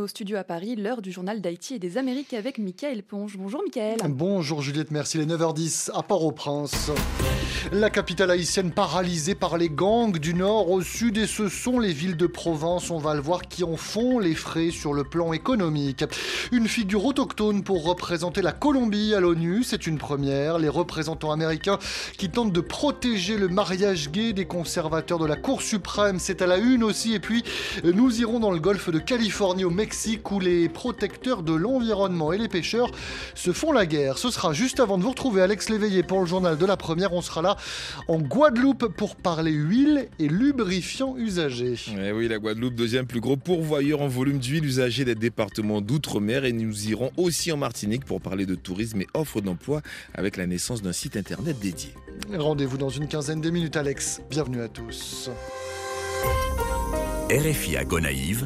nos studios à Paris, l'heure du journal d'Haïti et des Amériques avec Mickaël Ponge. Bonjour Mickaël. Bonjour Juliette, merci. Les 9h10 à Port-au-Prince. La capitale haïtienne paralysée par les gangs du nord au sud, et ce sont les villes de province, on va le voir, qui en font les frais sur le plan économique. Une figure autochtone pour représenter la Colombie à l'ONU, c'est une première. Les représentants américains qui tentent de protéger le mariage gay des conservateurs de la Cour suprême, c'est à la une aussi. Et puis nous irons dans le golfe de Californie au Mexique où les protecteurs de l'environnement et les pêcheurs se font la guerre. Ce sera juste avant de vous retrouver Alex Léveillé pour le journal de la première. On sera là en Guadeloupe pour parler huile et lubrifiants usagés. Eh oui, la Guadeloupe, deuxième plus gros pourvoyeur en volume d'huile usagée des départements d'outre-mer, et nous irons aussi en Martinique pour parler de tourisme et offre d'emploi avec la naissance d'un site internet dédié. Rendez-vous dans une quinzaine de minutes, Alex. Bienvenue à tous. RFI à Gonaïves,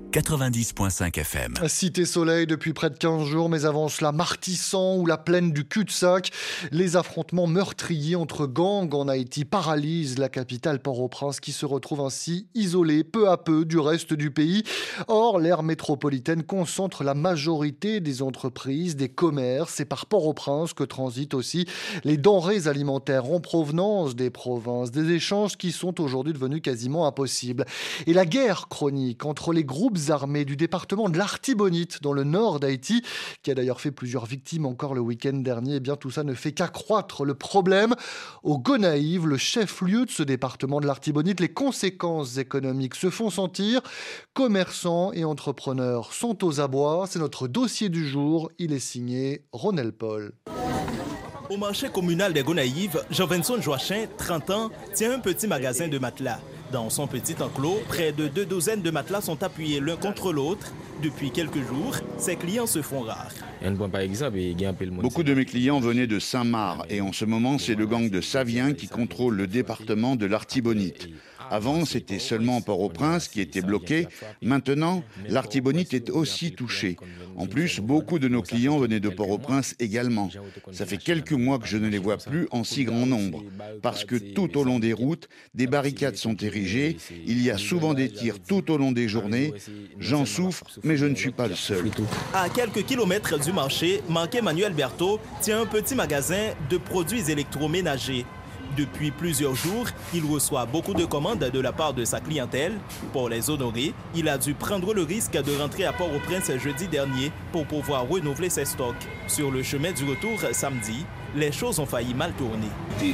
90.5 FM. Cité Soleil depuis près de 15 jours, mais avant cela, Martissan ou la plaine du cul-de-sac. Les affrontements meurtriers entre gangs en Haïti paralysent la capitale Port-au-Prince qui se retrouve ainsi isolée peu à peu du reste du pays. Or, l'aire métropolitaine concentre la majorité des entreprises, des commerces. C'est par Port-au-Prince que transitent aussi les denrées alimentaires en provenance des provinces. Des échanges qui sont aujourd'hui devenus quasiment impossibles. Et la guerre chronique entre les groupes armés du département de l'Artibonite dans le nord d'Haïti, qui a d'ailleurs fait plusieurs victimes encore le week-end dernier, eh bien tout ça ne fait qu'accroître le problème. Au Gonaïves, le chef-lieu de ce département de l'Artibonite, les conséquences économiques se font sentir. Commerçants et entrepreneurs sont aux abois. C'est notre dossier du jour. Il est signé Ronel Paul. Au marché communal des Gonaïves, Jean-Vincent Joachim, 30 ans, tient un petit magasin de matelas. Dans son petit enclos, près de 2 douzaines de matelas sont appuyés l'un contre l'autre. Depuis quelques jours, ses clients se font rares. Beaucoup de mes clients venaient de Saint-Marc et en ce moment, c'est le gang de Savien qui contrôle le département de l'Artibonite. Avant, c'était seulement Port-au-Prince qui était bloqué. Maintenant, l'Artibonite est aussi touchée. En plus, beaucoup de nos clients venaient de Port-au-Prince également. Ça fait quelques mois que je ne les vois plus en si grand nombre. Parce que tout au long des routes, des barricades sont érigées. Il y a souvent des tirs tout au long des journées. J'en souffre, mais je ne suis pas le seul. À quelques kilomètres du marché, Marc-Emmanuel Berthaud tient un petit magasin de produits électroménagers. Depuis plusieurs jours, il reçoit beaucoup de commandes de la part de sa clientèle. Pour les honorer, il a dû prendre le risque de rentrer à Port-au-Prince jeudi dernier pour pouvoir renouveler ses stocks. Sur le chemin du retour samedi, les choses ont failli mal tourner.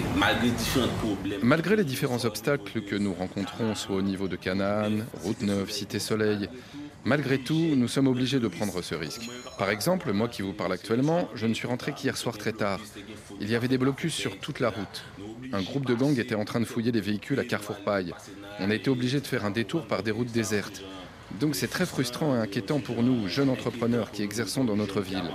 Malgré les différents obstacles que nous rencontrons, soit au niveau de Canaan, Route Neuve, Cité Soleil, malgré tout, nous sommes obligés de prendre ce risque. Par exemple, moi qui vous parle actuellement, je ne suis rentré qu'hier soir très tard. Il y avait des blocus sur toute la route. Un groupe de gangs était en train de fouiller des véhicules à Carrefour Paille. On a été obligés de faire un détour par des routes désertes. Donc c'est très frustrant et inquiétant pour nous, jeunes entrepreneurs qui exerçons dans notre ville.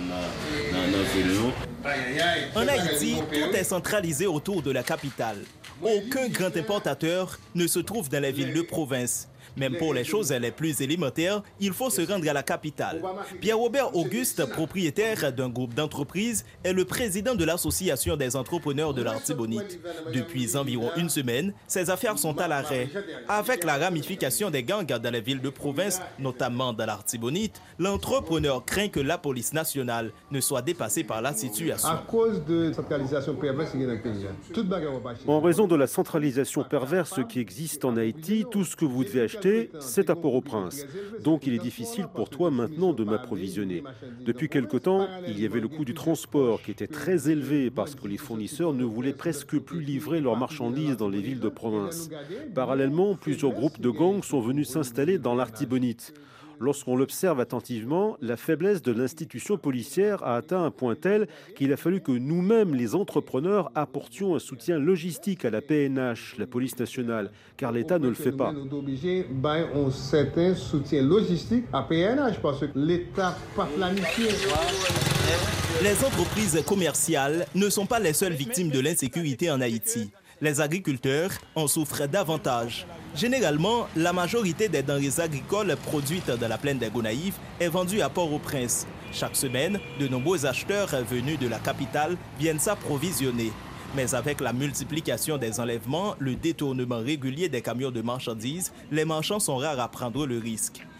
En Haïti, tout est centralisé autour de la capitale. Aucun grand importateur ne se trouve dans les villes de province. Même pour les choses les plus élémentaires, il faut se rendre à la capitale. Pierre-Robert Auguste, propriétaire d'un groupe d'entreprises, est le président de l'Association des entrepreneurs de l'Artibonite. Depuis environ une semaine, ses affaires sont à l'arrêt. Avec la ramification des gangs dans les villes de province, notamment dans l'Artibonite, l'entrepreneur craint que la police nationale ne soit dépassée par la situation. À cause de la centralisation perverse qui est dans le pays. En raison de la centralisation perverse qui existe en Haïti, tout ce que vous devez acheter, c'est à Port-au-Prince. Donc il est difficile pour toi maintenant de m'approvisionner. Depuis quelque temps, il y avait le coût du transport qui était très élevé parce que les fournisseurs ne voulaient presque plus livrer leurs marchandises dans les villes de province. Parallèlement, plusieurs groupes de gangs sont venus s'installer dans l'Artibonite. Lorsqu'on l'observe attentivement, la faiblesse de l'institution policière a atteint un point tel qu'il a fallu que nous-mêmes, les entrepreneurs, apportions un soutien logistique à la PNH, la police nationale, car l'État ne le fait pas. Nous sommes obligés d'un certain soutien logistique à PNH parce que l'État n'a pas planifié. Les entreprises commerciales ne sont pas les seules victimes de l'insécurité en Haïti. Les agriculteurs en souffrent davantage. Généralement, la majorité des denrées agricoles produites dans la plaine des Gonaïves est vendue à Port-au-Prince. Chaque semaine, de nombreux acheteurs venus de la capitale viennent s'approvisionner. Mais avec la multiplication des enlèvements, le détournement régulier des camions de marchandises, les marchands sont rares à prendre le risque.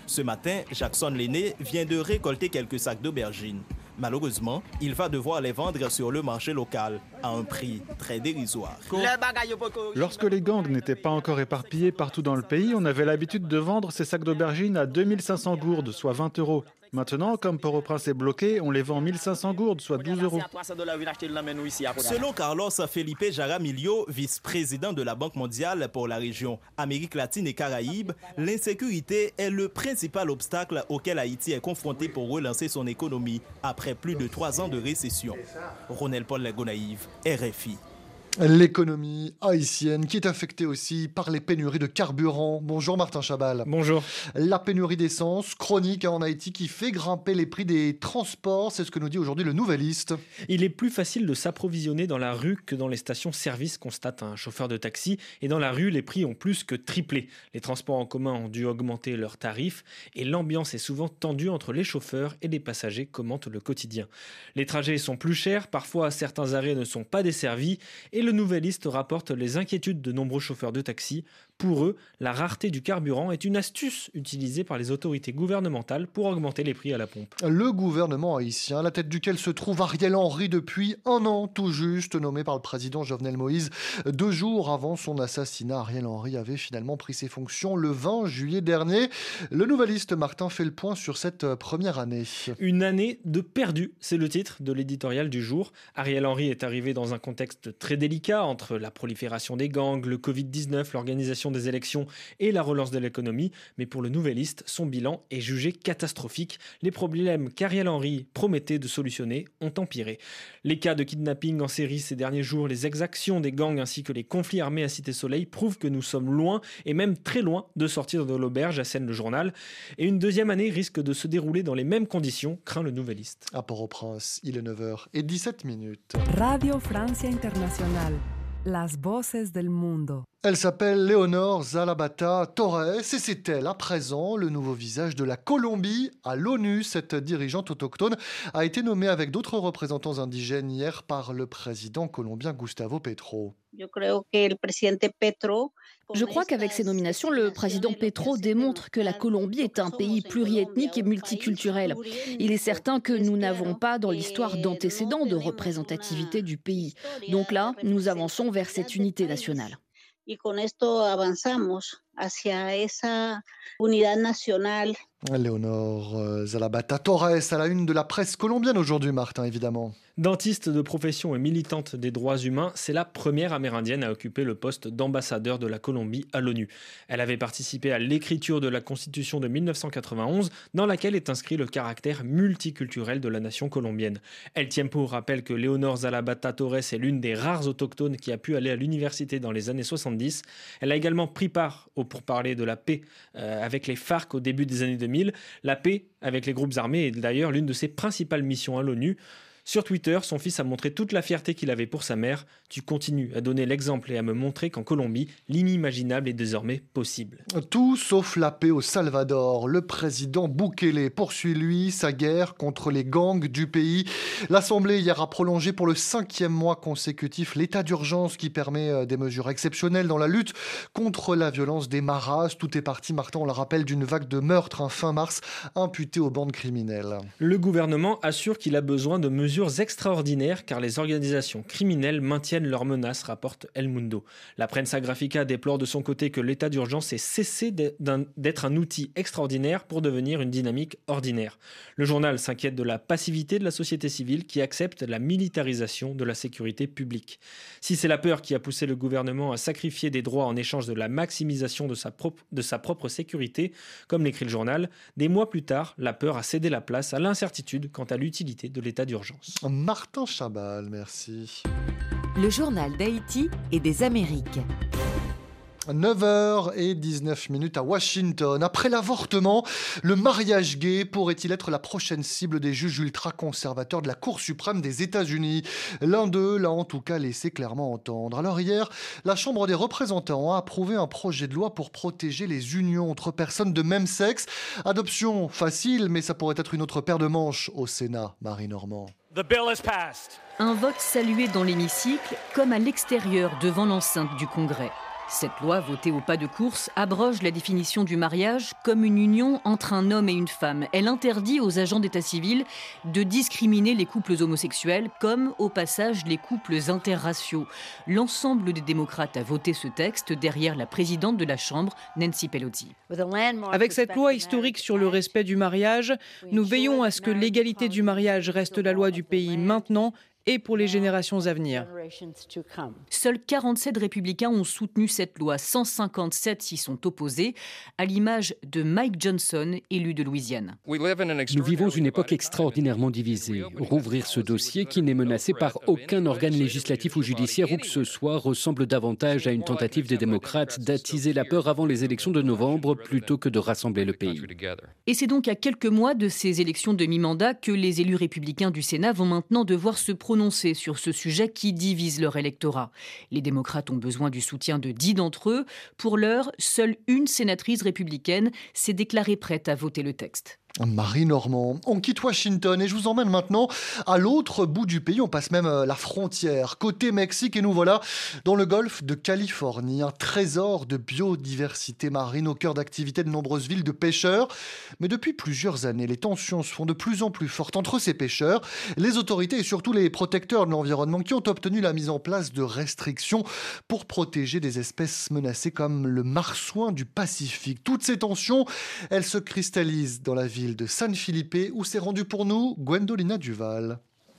Ce matin, Jackson l'aîné vient de récolter quelques sacs d'aubergines. Malheureusement, il va devoir les vendre sur le marché local à un prix très dérisoire. Lorsque les gangs n'étaient pas encore éparpillés partout dans le pays, on avait l'habitude de vendre ces sacs d'aubergines à 2500 gourdes, soit 20 €. Maintenant, comme Port-au-Prince est bloqué, on les vend 1500 gourdes, soit 12 €. Selon Carlos Felipe Jaramillo, vice-président de la Banque mondiale pour la région Amérique latine et Caraïbes, l'insécurité est le principal obstacle auquel Haïti est confronté pour relancer son économie après plus de 3 ans de récession. Ronel Paul Legonaïve, RFI. L'économie haïtienne qui est affectée aussi par les pénuries de carburant. Bonjour Martin Chabal. Bonjour. La pénurie d'essence chronique en Haïti qui fait grimper les prix des transports, c'est ce que nous dit aujourd'hui le Nouvelliste. Il est plus facile de s'approvisionner dans la rue que dans les stations-service, constate un chauffeur de taxi. Et dans la rue, les prix ont plus que triplé. Les transports en commun ont dû augmenter leurs tarifs et l'ambiance est souvent tendue entre les chauffeurs et les passagers, commente le quotidien. Les trajets sont plus chers, parfois certains arrêts ne sont pas desservis et le Nouvelliste rapporte les inquiétudes de nombreux chauffeurs de taxi. Pour eux, la rareté du carburant est une astuce utilisée par les autorités gouvernementales pour augmenter les prix à la pompe. Le gouvernement haïtien, à la tête duquel se trouve Ariel Henry depuis 1 an tout juste, nommé par le président Jovenel Moïse. 2 jours avant son assassinat, Ariel Henry avait finalement pris ses fonctions le 20 juillet dernier. Le Nouvelliste Martin fait le point sur cette première année. Une année de perdu, c'est le titre de l'éditorial du jour. Ariel Henry est arrivé dans un contexte très délicat entre la prolifération des gangs, le Covid-19, l'organisation des élections et la relance de l'économie. Mais pour le Nouvelliste, son bilan est jugé catastrophique. Les problèmes qu'Ariel Henry promettait de solutionner ont empiré. Les cas de kidnapping en série ces derniers jours, les exactions des gangs ainsi que les conflits armés à Cité-Soleil prouvent que nous sommes loin et même très loin de sortir de l'auberge, assène le journal. Et une deuxième année risque de se dérouler dans les mêmes conditions, craint le Nouvelliste. À Port-au-Prince, il est 9h17. Radio Francia Internacional. Las voces del mundo. Elle s'appelle Léonore Zalabata Torres et c'est elle, à présent, le nouveau visage de la Colombie à l'ONU. Cette dirigeante autochtone a été nommée avec d'autres représentants indigènes hier par le président colombien Gustavo Petro. Je crois qu'avec ces nominations, le président Petro démontre que la Colombie est un pays pluriethnique et multiculturel. Il est certain que nous n'avons pas dans l'histoire d'antécédents de représentativité du pays. Donc là, nous avançons vers cette unité nationale. Y con esto avanzamos hacia esa unidad nacional. Léonore Zalabata Torres à la une de la presse colombienne aujourd'hui, Martin, évidemment. Dentiste de profession et militante des droits humains, c'est la première amérindienne à occuper le poste d'ambassadeur de la Colombie à l'ONU. Elle avait participé à l'écriture de la Constitution de 1991, dans laquelle est inscrit le caractère multiculturel de la nation colombienne. El Tiempo rappelle que Léonore Zalabata Torres est l'une des rares autochtones qui a pu aller à l'université dans les années 70. Elle a également pris part au pourparlers de la paix avec les FARC au début des années 2000. La paix avec les groupes armés est d'ailleurs l'une de ses principales missions à l'ONU. Sur Twitter, son fils a montré toute la fierté qu'il avait pour sa mère. Tu continues à donner l'exemple et à me montrer qu'en Colombie, l'inimaginable est désormais possible. Tout sauf la paix au Salvador. Le président Bukele poursuit, lui, sa guerre contre les gangs du pays. L'Assemblée hier a prolongé pour le 5e mois consécutif l'état d'urgence qui permet des mesures exceptionnelles dans la lutte contre la violence des maras. Tout est parti, Martin, on le rappelle, d'une vague de meurtres fin mars imputée aux bandes criminelles. Le gouvernement assure qu'il a besoin de mesures extraordinaires car les organisations criminelles maintiennent leurs menaces, rapporte El Mundo. La Prensa Gráfica déplore de son côté que l'état d'urgence ait cessé d'être un outil extraordinaire pour devenir une dynamique ordinaire. Le journal s'inquiète de la passivité de la société civile qui accepte la militarisation de la sécurité publique. Si c'est la peur qui a poussé le gouvernement à sacrifier des droits en échange de la maximisation de sa propre sécurité, comme l'écrit le journal, des mois plus tard, la peur a cédé la place à l'incertitude quant à l'utilité de l'état d'urgence. Martin Chabal, merci. Le journal d'Haïti et des Amériques. 9h19 à Washington. Après l'avortement, le mariage gay pourrait-il être la prochaine cible des juges ultra-conservateurs de la Cour suprême des États-Unis? L'un d'eux l'a en tout cas laissé clairement entendre. Alors hier, la Chambre des représentants a approuvé un projet de loi pour protéger les unions entre personnes de même sexe. Adoption facile, mais ça pourrait être une autre paire de manches au Sénat. Marie Normand. Un vote salué dans l'hémicycle comme à l'extérieur devant l'enceinte du Congrès. Cette loi, votée au pas de course, abroge la définition du mariage comme une union entre un homme et une femme. Elle interdit aux agents d'état civil de discriminer les couples homosexuels comme, au passage, les couples interraciaux. L'ensemble des démocrates a voté ce texte derrière la présidente de la Chambre, Nancy Pelosi. Avec cette loi historique sur le respect du mariage, nous veillons à ce que l'égalité du mariage reste la loi du pays maintenant et pour les générations à venir. Seuls 47 républicains ont soutenu cette loi, 157 s'y sont opposés, à l'image de Mike Johnson, élu de Louisiane. Nous vivons une époque extraordinairement divisée. Rouvrir ce dossier, qui n'est menacé par aucun organe législatif ou judiciaire où que ce soit, ressemble davantage à une tentative des démocrates d'attiser la peur avant les élections de novembre plutôt que de rassembler le pays. Et c'est donc à quelques mois de ces élections de mi-mandat que les élus républicains du Sénat vont maintenant devoir se prononcer sur ce sujet qui divise leur électorat. Les démocrates ont besoin du soutien de 10 d'entre eux. Pour l'heure, seule une sénatrice républicaine s'est déclarée prête à voter le texte. Marie Normand. On quitte Washington et je vous emmène maintenant à l'autre bout du pays. On passe même la frontière, côté Mexique, et nous voilà dans le golfe de Californie. Un trésor de biodiversité marine au cœur d'activités de nombreuses villes de pêcheurs. Mais depuis plusieurs années, les tensions se font de plus en plus fortes entre ces pêcheurs, les autorités et surtout les protecteurs de l'environnement qui ont obtenu la mise en place de restrictions pour protéger des espèces menacées comme le marsouin du Pacifique. Toutes ces tensions, elles se cristallisent dans la ville de San Felipe où s'est rendue pour nous Gwendolina Duval.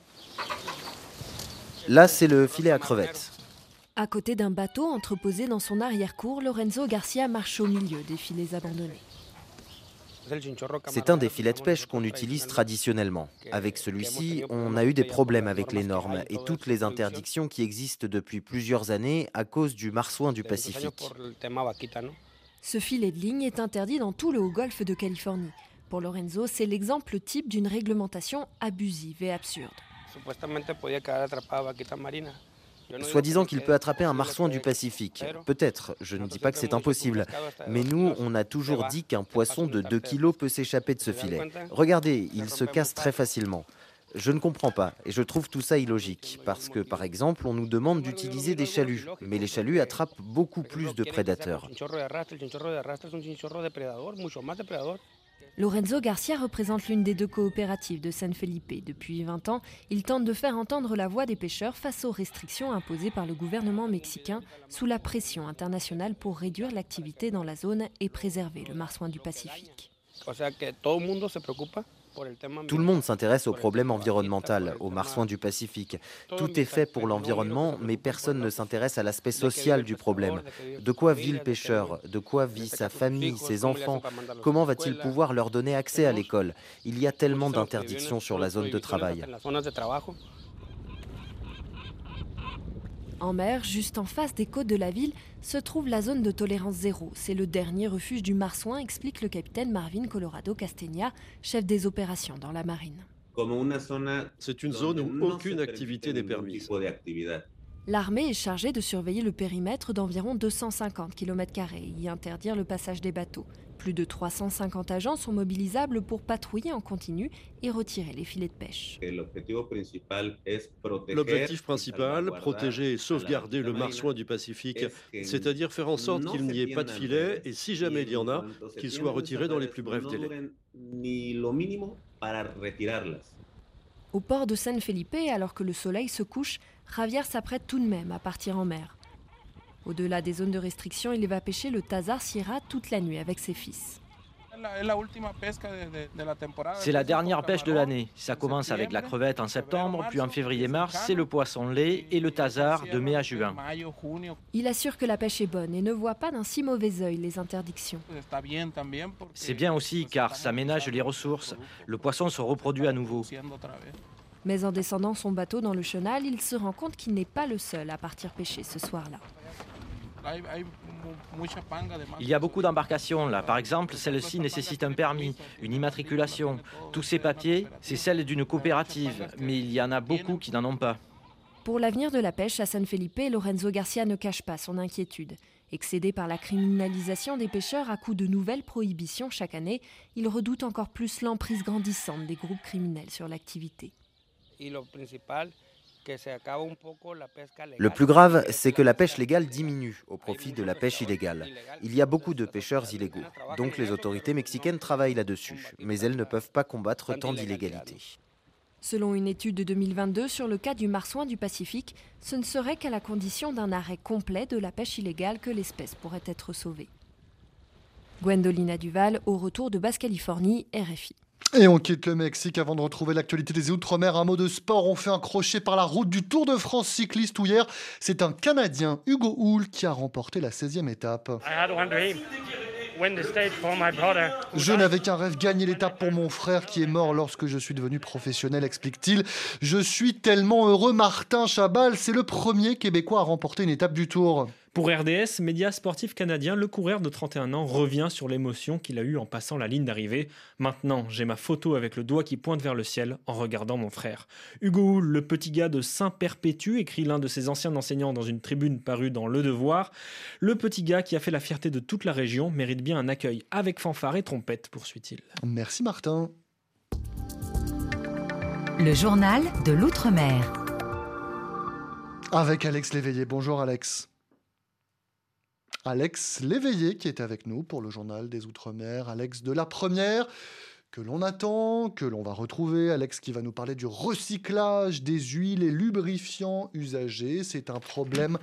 Là, c'est le filet à crevettes. À côté d'un bateau entreposé dans son arrière-cour, Lorenzo Garcia marche au milieu des filets abandonnés. C'est un des filets de pêche qu'on utilise traditionnellement. Avec celui-ci, on a eu des problèmes avec les normes et toutes les interdictions qui existent depuis plusieurs années à cause du marsouin du Pacifique. Ce filet de ligne est interdit dans tout le Haut-Golfe de Californie. Pour Lorenzo, c'est l'exemple type d'une réglementation abusive et absurde. Soi-disant qu'il peut attraper un marsouin du Pacifique. Peut-être, je ne dis pas que c'est impossible. Mais nous, on a toujours dit qu'un poisson de 2 kilos peut s'échapper de ce filet. Regardez, il se casse très facilement. Je ne comprends pas et je trouve tout ça illogique. Parce que, par exemple, on nous demande d'utiliser des chaluts. Mais les chaluts attrapent beaucoup plus de prédateurs. Lorenzo Garcia représente l'une des 2 coopératives de San Felipe. Depuis 20 ans, il tente de faire entendre la voix des pêcheurs face aux restrictions imposées par le gouvernement mexicain sous la pression internationale pour réduire l'activité dans la zone et préserver le marsouin du Pacifique. Tout le monde s'intéresse au problème environnemental, au marsouin du Pacifique. Tout est fait pour l'environnement, mais personne ne s'intéresse à l'aspect social du problème. De quoi vit le pêcheur? De quoi vit sa famille, ses enfants? Comment va-t-il pouvoir leur donner accès à l'école? Il y a tellement d'interdictions sur la zone de travail. En mer, juste en face des côtes de la ville, se trouve la zone de tolérance zéro. C'est le dernier refuge du marsouin, explique le capitaine Marvin Colorado Castaña, chef des opérations dans la marine. C'est une zone où aucune activité n'est permise. L'armée est chargée de surveiller le périmètre d'environ 250 km² et y interdire le passage des bateaux. Plus de 350 agents sont mobilisables pour patrouiller en continu et retirer les filets de pêche. L'objectif principal, protéger et sauvegarder le marsouin du Pacifique, c'est-à-dire faire en sorte qu'il n'y ait pas de filets et si jamais il y en a, qu'ils soient retirés dans les plus brefs délais. Au port de San Felipe, alors que le soleil se couche, Javier s'apprête tout de même à partir en mer. Au-delà des zones de restriction, il va pêcher le Tazar Sierra toute la nuit avec ses fils. C'est la dernière pêche de l'année. Ça commence avec la crevette en septembre, puis en février-mars, c'est le poisson lait et le Tazar de mai à juin. Il assure que la pêche est bonne et ne voit pas d'un si mauvais œil les interdictions. C'est bien aussi car ça ménage les ressources. Le poisson se reproduit à nouveau. Mais en descendant son bateau dans le chenal, il se rend compte qu'il n'est pas le seul à partir pêcher ce soir-là. Il y a beaucoup d'embarcations là. Par exemple, celle-ci nécessite un permis, une immatriculation. Tous ces papiers, c'est celle d'une coopérative, mais il y en a beaucoup qui n'en ont pas. Pour l'avenir de la pêche à San Felipe, Lorenzo Garcia ne cache pas son inquiétude. Excédé par la criminalisation des pêcheurs à coup de nouvelles prohibitions chaque année, il redoute encore plus l'emprise grandissante des groupes criminels sur l'activité. Le plus grave, c'est que la pêche légale diminue au profit de la pêche illégale. Il y a beaucoup de pêcheurs illégaux, donc les autorités mexicaines travaillent là-dessus, mais elles ne peuvent pas combattre tant d'illégalité. Selon une étude de 2022 sur le cas du marsouin du Pacifique, ce ne serait qu'à la condition d'un arrêt complet de la pêche illégale que l'espèce pourrait être sauvée. Gwendolina Duval, au retour de Basse-Californie, RFI. Et on quitte le Mexique avant de retrouver l'actualité des Outre-mer. Un mot de sport, on fait un crochet par la route du Tour de France cycliste où hier, c'est un Canadien, Hugo Houle, qui a remporté la 16e étape. Je n'avais qu'un rêve, gagner l'étape pour mon frère qui est mort lorsque je suis devenu professionnel, explique-t-il. Je suis tellement heureux, Martin Chabal, c'est le premier Québécois à remporter une étape du Tour. Pour RDS, média sportif canadien, le coureur de 31 ans revient sur l'émotion qu'il a eue en passant la ligne d'arrivée. Maintenant, j'ai ma photo avec le doigt qui pointe vers le ciel en regardant mon frère. Hugo Houle, le petit gars de Saint-Perpétue, écrit l'un de ses anciens enseignants dans une tribune parue dans Le Devoir. Le petit gars qui a fait la fierté de toute la région mérite bien un accueil avec fanfare et trompette, poursuit-il. Merci Martin. Le journal de l'Outre-mer. Avec Alex Léveillé. Bonjour Alex. Alex Léveillé qui est avec nous pour le journal des Outre-mer. Alex de la Première, que l'on attend, que l'on va retrouver. Alex qui va nous parler du recyclage des huiles et lubrifiants usagés. C'est un problème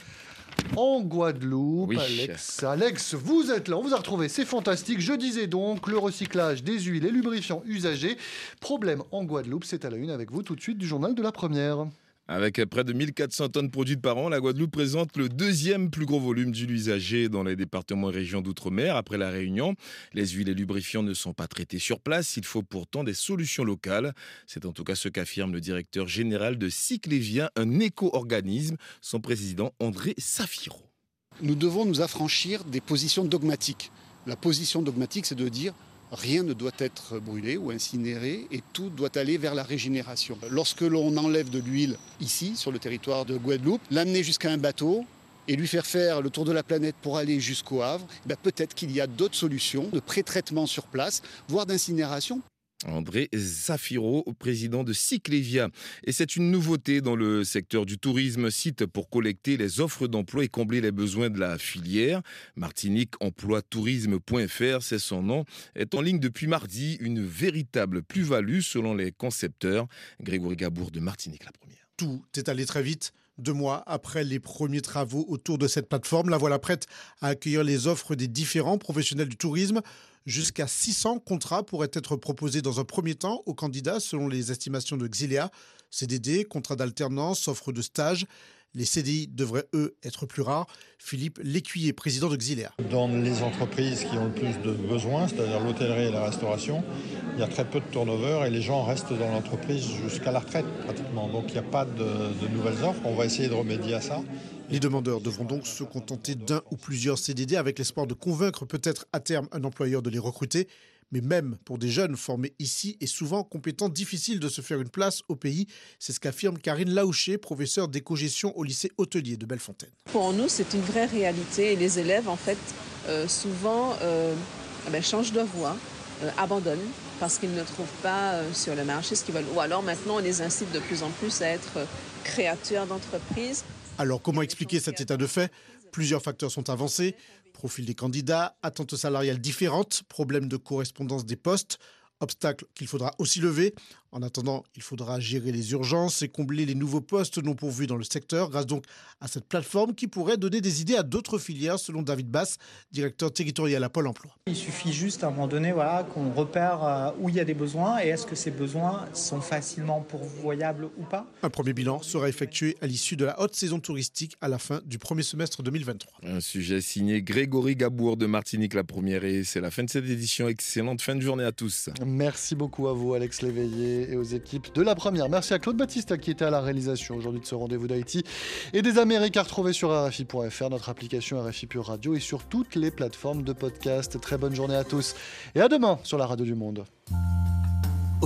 en Guadeloupe. Oui. Alex, vous êtes là, on vous a retrouvé, c'est fantastique. Je disais donc, le recyclage des huiles et lubrifiants usagés. Problème en Guadeloupe, c'est à la une avec vous tout de suite du journal de la Première. Avec près de 1400 tonnes produites par an, la Guadeloupe présente le deuxième plus gros volume d'huile usagée dans les départements et régions d'outre-mer après la Réunion. Les huiles et lubrifiants ne sont pas traités sur place, il faut pourtant des solutions locales. C'est en tout cas ce qu'affirme le directeur général de Cyclévia, un éco-organisme, son président André Safiro. Nous devons nous affranchir des positions dogmatiques. La position dogmatique, c'est de dire rien ne doit être brûlé ou incinéré et tout doit aller vers la régénération. Lorsque l'on enlève de l'huile ici, sur le territoire de Guadeloupe, l'amener jusqu'à un bateau et lui faire le tour de la planète pour aller jusqu'au Havre, peut-être qu'il y a d'autres solutions de pré-traitement sur place, voire d'incinération. André Safiro, président de Cyclévia. Et c'est une nouveauté dans le secteur du tourisme, site pour collecter les offres d'emploi et combler les besoins de la filière. Martinique Emploi Tourisme.fr, c'est son nom, est en ligne depuis mardi, une véritable plus-value selon les concepteurs. Grégory Gabour de Martinique La Première. Tout est allé très vite. 2 mois après les premiers travaux autour de cette plateforme, la voilà prête à accueillir les offres des différents professionnels du tourisme. Jusqu'à 600 contrats pourraient être proposés dans un premier temps aux candidats selon les estimations de Xiléa. CDD, contrats d'alternance, offres de stage. Les CDI devraient, eux, être plus rares. Philippe Lécuyer, président de Xiléa. Dans les entreprises qui ont le plus de besoins, c'est-à-dire l'hôtellerie et la restauration, il y a très peu de turnover et les gens restent dans l'entreprise jusqu'à la retraite pratiquement. Donc il n'y a pas de nouvelles offres. On va essayer de remédier à ça. Les demandeurs devront donc se contenter d'un ou plusieurs CDD avec l'espoir de convaincre peut-être à terme un employeur de les recruter. Mais même pour des jeunes formés ici et souvent compétents, difficile de se faire une place au pays. C'est ce qu'affirme Karine Laouché, professeure d'éco-gestion au lycée hôtelier de Bellefontaine. Pour nous, c'est une vraie réalité et les élèves, en fait, souvent changent de voie, abandonnent parce qu'ils ne trouvent pas sur le marché ce qu'ils veulent. Ou alors maintenant, on les incite de plus en plus à être créateurs d'entreprises. Alors comment expliquer cet état de fait ? Plusieurs facteurs sont avancés. Profil des candidats, attentes salariales différentes, problème de correspondance des postes, obstacles qu'il faudra aussi lever. En attendant, il faudra gérer les urgences et combler les nouveaux postes non pourvus dans le secteur grâce donc à cette plateforme qui pourrait donner des idées à d'autres filières selon David Bass, directeur territorial à Pôle emploi. Il suffit juste à un moment donné qu'on repère où il y a des besoins et est-ce que ces besoins sont facilement pourvoyables ou pas. Un premier bilan sera effectué à l'issue de la haute saison touristique à la fin du premier semestre 2023. Un sujet signé Grégory Gabour de Martinique La Première et c'est la fin de cette édition. Excellente fin de journée à tous. Merci beaucoup à vous Alex Léveillé et aux équipes de La Première. Merci à Claude Baptiste qui était à la réalisation aujourd'hui de ce rendez-vous d'Haïti et des Amériques à retrouver sur RFI.fr, notre application RFI Pure Radio et sur toutes les plateformes de podcast. Très bonne journée à tous et à demain sur la Radio du Monde.